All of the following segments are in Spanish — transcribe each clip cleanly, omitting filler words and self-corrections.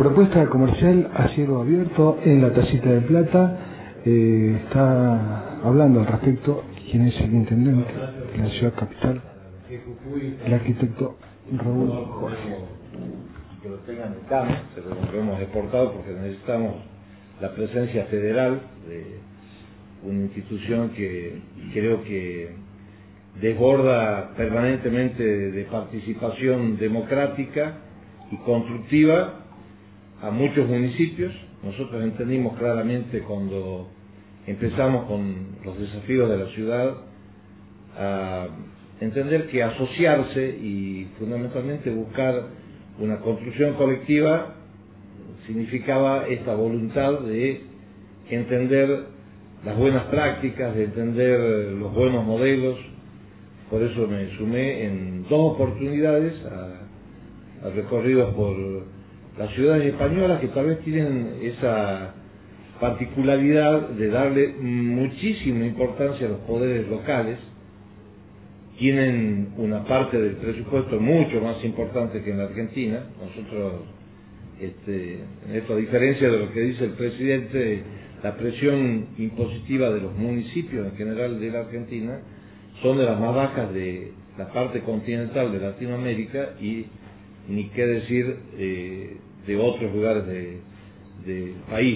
Propuesta comercial a cielo abierto en la Tacita de Plata. Está hablando al respecto quien es el intendente de la ciudad capital, el arquitecto Raúl Jorge. Que lo tengan en cambio, se lo hemos exportado porque necesitamos la presencia federal de una institución que creo que desborda permanentemente de participación democrática y constructiva a muchos municipios. Nosotros entendimos claramente cuando empezamos con los desafíos de la ciudad a entender que asociarse y fundamentalmente buscar una construcción colectiva significaba esta voluntad de entender las buenas prácticas, de entender los buenos modelos. Por eso me sumé en dos oportunidades a recorridos por las ciudades españolas que tal vez tienen esa particularidad de darle muchísima importancia a los poderes locales. Tienen una parte del presupuesto mucho más importante que en la Argentina. Nosotros, en esto, a diferencia de lo que dice el presidente, la presión impositiva de los municipios en general de la Argentina son de las más bajas de la parte continental de Latinoamérica y ni qué decir de otros lugares del país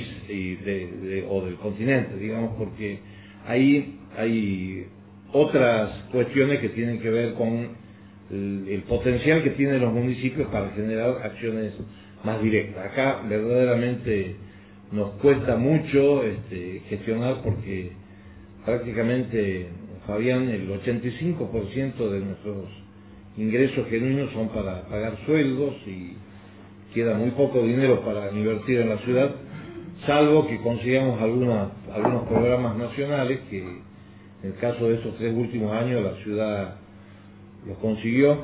o del continente, digamos, porque ahí hay otras cuestiones que tienen que ver con el potencial que tienen los municipios para generar acciones más directas. Acá verdaderamente nos cuesta mucho gestionar porque prácticamente, Fabián, el 85% de nuestros ingresos genuinos son para pagar sueldos y queda muy poco dinero para invertir en la ciudad, salvo que consigamos algunos programas nacionales que en el caso de estos 3 últimos años la ciudad los consiguió,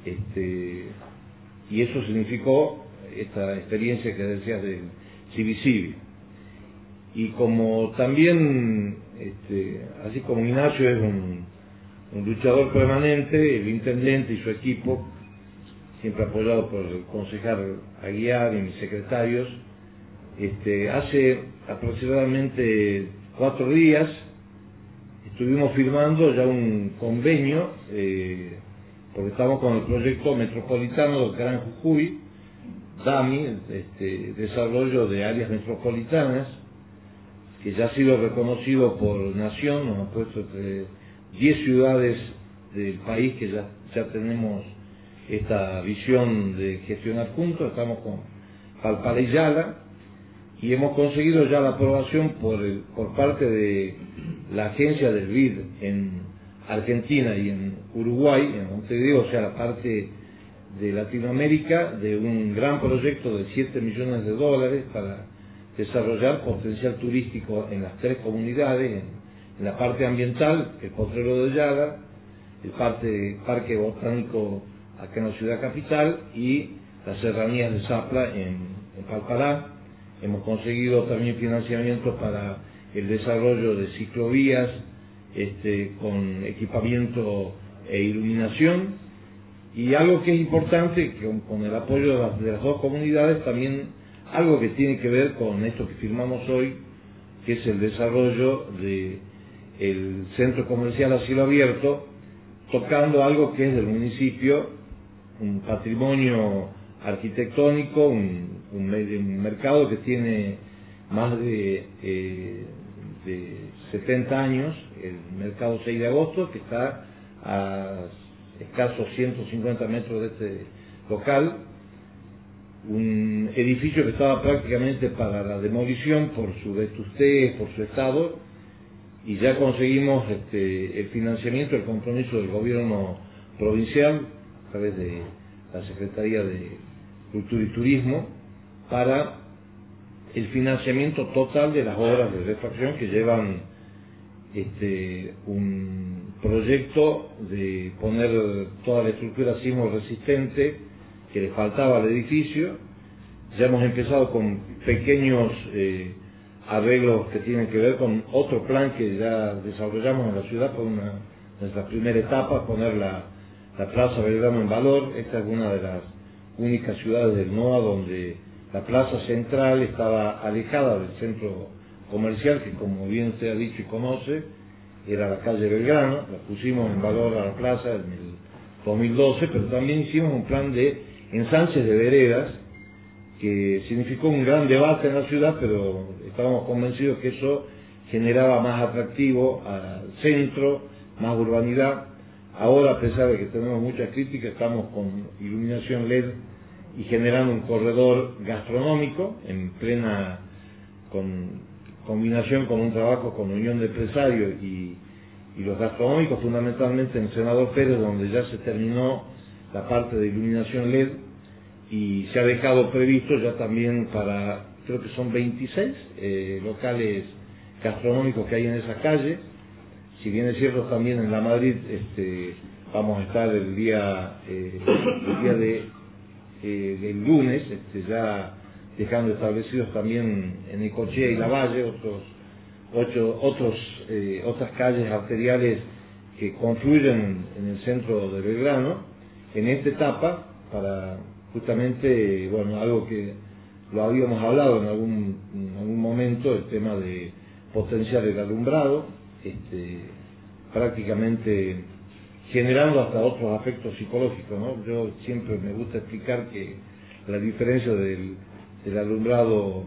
y eso significó esta experiencia que decías del Civi. Y como también, así como Ignacio es un luchador permanente, el intendente y su equipo, siempre apoyado por el concejal Aguiar y mis secretarios, hace aproximadamente 4 días estuvimos firmando ya un convenio, porque estamos con el proyecto metropolitano del Gran Jujuy, DAMI, desarrollo de áreas metropolitanas, que ya ha sido reconocido por Nación. Nos ha puesto entre 10 ciudades del país que ya tenemos esta visión de gestionar juntos. Estamos con Palpara y Yala, y hemos conseguido ya la aprobación por parte de la agencia del BID en Argentina y en Uruguay, en Montevideo, o sea, la parte de Latinoamérica, de un gran proyecto de $7 millones para desarrollar potencial turístico en las 3 comunidades, en la parte ambiental, el Potrero de Yala, el Parque Botánico acá en la ciudad capital y las serranías de Zapla en Palpará. Hemos conseguido también financiamiento para el desarrollo de ciclovías con equipamiento e iluminación, y algo que es importante, con el apoyo de las 2 comunidades, también algo que tiene que ver con esto que firmamos hoy, que es el desarrollo del centro comercial a cielo abierto, tocando algo que es del municipio, un patrimonio arquitectónico, un mercado que tiene más de 70 años, el mercado 6 de agosto, que está a escasos 150 metros de este local, un edificio que estaba prácticamente para la demolición por su vetustez, por su estado, y ya conseguimos el financiamiento, el compromiso del gobierno provincial a través de la Secretaría de Cultura y Turismo para el financiamiento total de las obras de refacción que llevan un proyecto de poner toda la estructura sismo resistente que le faltaba al edificio. Ya hemos empezado con pequeños arreglos que tienen que ver con otro plan que ya desarrollamos en la ciudad por nuestra primera etapa, poner la Plaza Belgrano en valor. Esta es una de las únicas ciudades del NOA donde La plaza central estaba alejada del centro comercial, que como bien usted ha dicho y conoce, era la calle Belgrano. La pusimos en valor a la plaza en el 2012, pero también hicimos un plan de ensanches de veredas, que significó un gran debate en la ciudad, pero estábamos convencidos que eso generaba más atractivo al centro, más urbanidad. Ahora, a pesar de que tenemos muchas críticas, estamos con iluminación LED y generando un corredor gastronómico en plena combinación con un trabajo con Unión de Empresarios y los gastronómicos, fundamentalmente en Senador Pérez, donde ya se terminó la parte de iluminación LED y se ha dejado previsto ya también para, creo que son 26 locales gastronómicos que hay en esa calle. Si bien es cierto, también en La Madrid vamos a estar el día del lunes, ya dejando establecidos también en Necochea y Lavalle otras calles arteriales que confluyen en el centro de Belgrano, en esta etapa, para justamente, bueno, algo que lo habíamos hablado en algún momento, el tema de potenciar el alumbrado, prácticamente generando hasta otros aspectos psicológicos, ¿no? Yo siempre me gusta explicar que la diferencia del alumbrado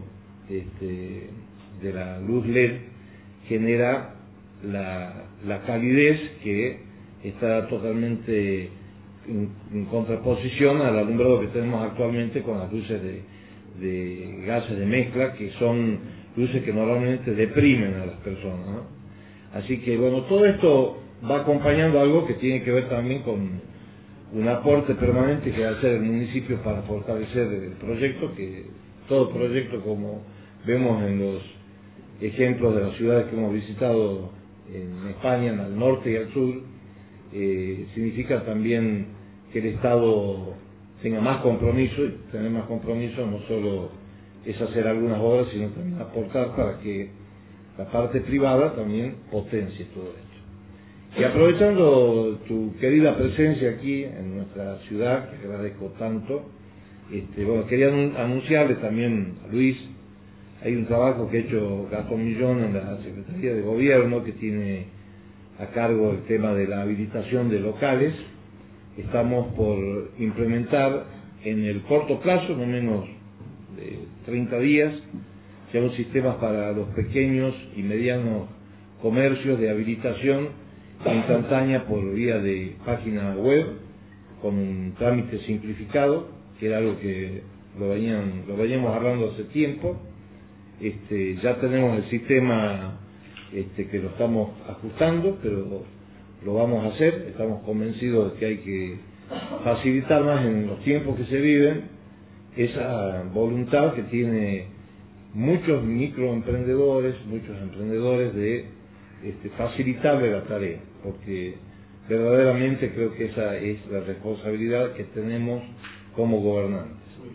de la luz LED genera la calidez que está totalmente en contraposición al alumbrado que tenemos actualmente con las luces de gases de mezcla, que son luces que normalmente deprimen a las personas, ¿no? Así que bueno, todo esto va acompañando algo que tiene que ver también con un aporte permanente que va a hacer el municipio para fortalecer el proyecto, que todo proyecto, como vemos en los ejemplos de las ciudades que hemos visitado en España, al norte y al sur, significa también que el Estado tenga más compromiso, y tener más compromiso no solo es hacer algunas obras, sino también aportar para que la parte privada también potencie todo esto. Y aprovechando tu querida presencia aquí en nuestra ciudad, que agradezco tanto, bueno, quería anunciarle también a Luis, hay un trabajo que ha hecho Gastón Millón en la Secretaría de Gobierno, que tiene a cargo el tema de la habilitación de locales. Estamos por implementar en el corto plazo, no menos de 30 días, ya un sistema para los pequeños y medianos comercios de habilitación instantánea por vía de página web, con un trámite simplificado, que era algo que lo veníamos hablando hace tiempo. Ya tenemos el sistema que lo estamos ajustando, pero lo vamos a hacer. Estamos convencidos de que hay que facilitar más en los tiempos que se viven esa voluntad que tiene muchos microemprendedores, muchos emprendedores de facilitarle la tarea, porque verdaderamente creo que esa es la responsabilidad que tenemos como gobernantes.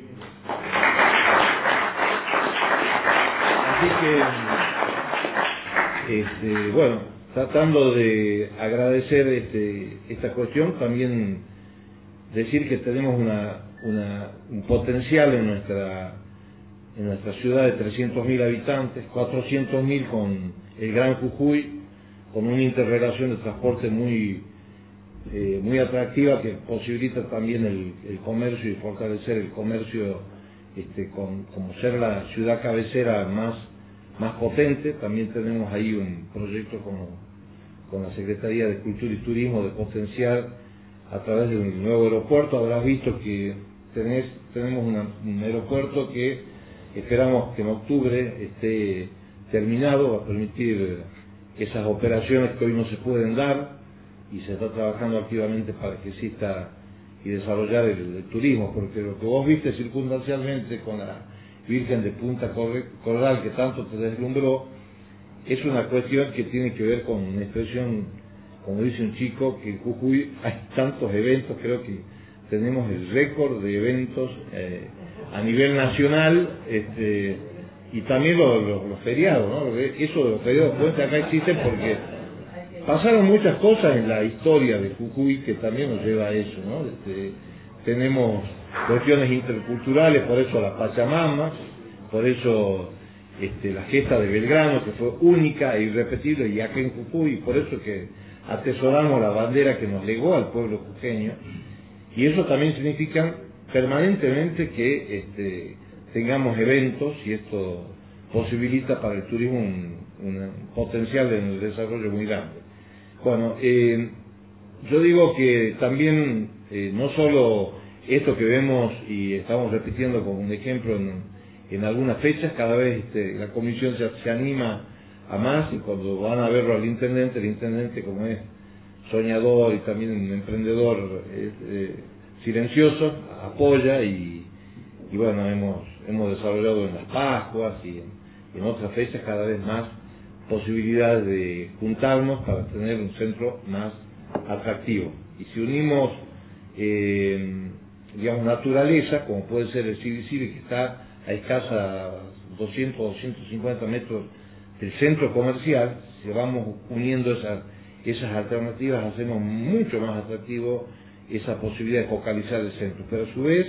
Así que, bueno, tratando de agradecer esta cuestión, también decir que tenemos un potencial en nuestra ciudad de 300.000 habitantes, 400.000 con el Gran Jujuy, con una interrelación de transporte muy atractiva que posibilita también el comercio y fortalecer el comercio, como ser la ciudad cabecera más potente. También tenemos ahí un proyecto con la Secretaría de Cultura y Turismo de potenciar a través de un nuevo aeropuerto. Habrás visto que tenemos un aeropuerto que esperamos que en octubre esté terminado, va a permitir esas operaciones que hoy no se pueden dar, y se está trabajando activamente para que exista y desarrollar el turismo, porque lo que vos viste circunstancialmente con la Virgen de Punta Corral, que tanto te deslumbró, es una cuestión que tiene que ver con una expresión, como dice un chico, que en Jujuy hay tantos eventos. Creo que tenemos el récord de eventos a nivel nacional, y también los feriados, ¿no? Eso de los feriados puentes acá existen porque pasaron muchas cosas en la historia de Jujuy que también nos lleva a eso, ¿no? Tenemos cuestiones interculturales, por eso la Pachamama, por eso la gesta de Belgrano, que fue única e irrepetible, y acá en Jujuy, y por eso que atesoramos la bandera que nos legó al pueblo jujeño, y eso también significa permanentemente que tengamos eventos, y esto posibilita para el turismo un potencial en el desarrollo muy grande. Bueno, yo digo que también no solo esto que vemos y estamos repitiendo como un ejemplo en algunas fechas, cada vez la comisión se anima a más, y cuando van a verlo al intendente, el intendente, como es soñador y también un emprendedor silencioso, apoya, y bueno, hemos desarrollado en las Pascuas y en otras fechas cada vez más posibilidades de juntarnos para tener un centro más atractivo. Y si unimos digamos, naturaleza, como puede ser el CBCB, que está a escasa 200 o 250 metros del centro comercial, si vamos uniendo esas alternativas, hacemos mucho más atractivo esa posibilidad de focalizar el centro. Pero a su vez,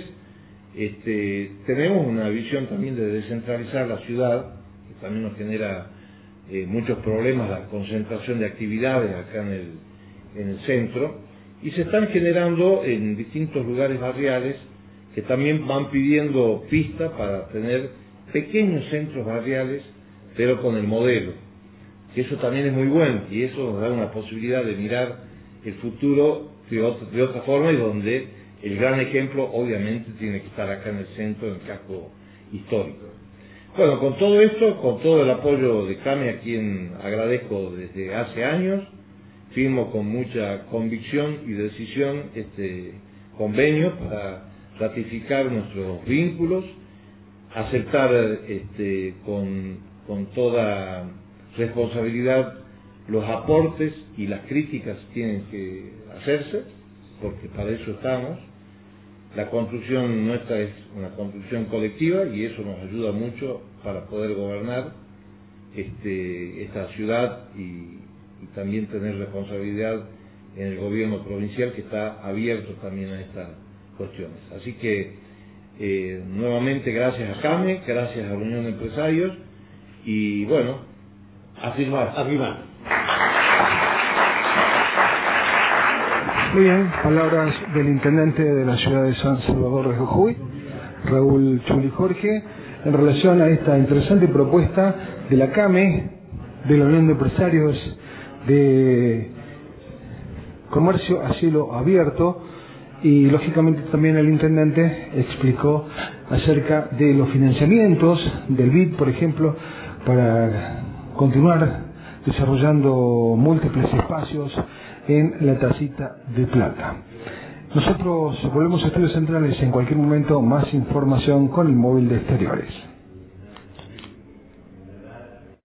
tenemos una visión también de descentralizar la ciudad, que también nos genera muchos problemas, la concentración de actividades acá en el centro, y se están generando en distintos lugares barriales que también van pidiendo pistas para tener pequeños centros barriales, pero con el modelo, que eso también es muy bueno, y eso nos da una posibilidad de mirar el futuro de otra forma, y donde el gran ejemplo obviamente tiene que estar acá en el centro, en el casco histórico. Bueno, con todo esto, con todo el apoyo de CAME, a quien agradezco desde hace años, firmo con mucha convicción y decisión este convenio para ratificar nuestros vínculos, aceptar con toda responsabilidad los aportes y las críticas tienen que hacerse, porque para eso estamos. La construcción nuestra es una construcción colectiva, y eso nos ayuda mucho para poder gobernar esta ciudad y también tener responsabilidad en el gobierno provincial, que está abierto también a estas cuestiones. Así que nuevamente gracias a CAME, gracias a la Unión de Empresarios, y bueno, afirmar. Muy bien, palabras del intendente de la ciudad de San Salvador de Jujuy, Raúl Chuli Jorge, en relación a esta interesante propuesta de la CAME, de la Unión de Empresarios de Comercio a Cielo Abierto, y lógicamente también el intendente explicó acerca de los financiamientos del BID, por ejemplo, para continuar desarrollando múltiples espacios en la Tacita de Plata. Nosotros volvemos a Estudios Centrales en cualquier momento. Más información con el móvil de Exteriores.